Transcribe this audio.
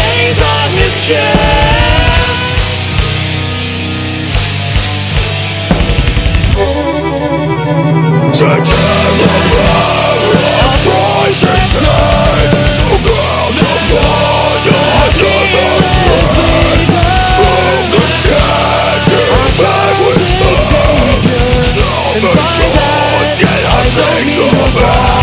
chains on his chest. The death of Lazarus rises dead to ground of blood under the grave. Who can stand to vanquish them? Salvation, yet I sing the bell.